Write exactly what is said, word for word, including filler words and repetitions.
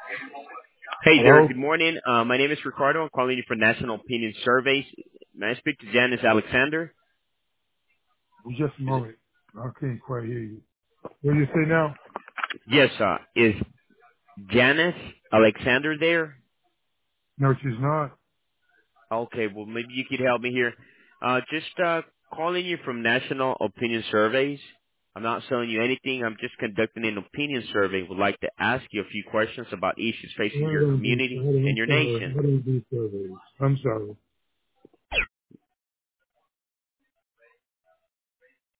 Hey there, Hello? good morning. Uh, my name is Ricardo. I'm calling you for National Opinion Surveys. May I speak to Janice Alexander? Just a Is it, moment. I can't quite hear you. What do you say now? yes, uh, is Janice Alexander there? No, she's not. Okay, well maybe you could help me here. Uh, just uh, calling you from National Opinion Surveys. I'm not selling you anything. I'm just conducting an opinion survey. Would like to ask you a few questions about issues I facing your don't do, I community don't, and I'm your sorry. nation. I don't do surveys. I'm sorry.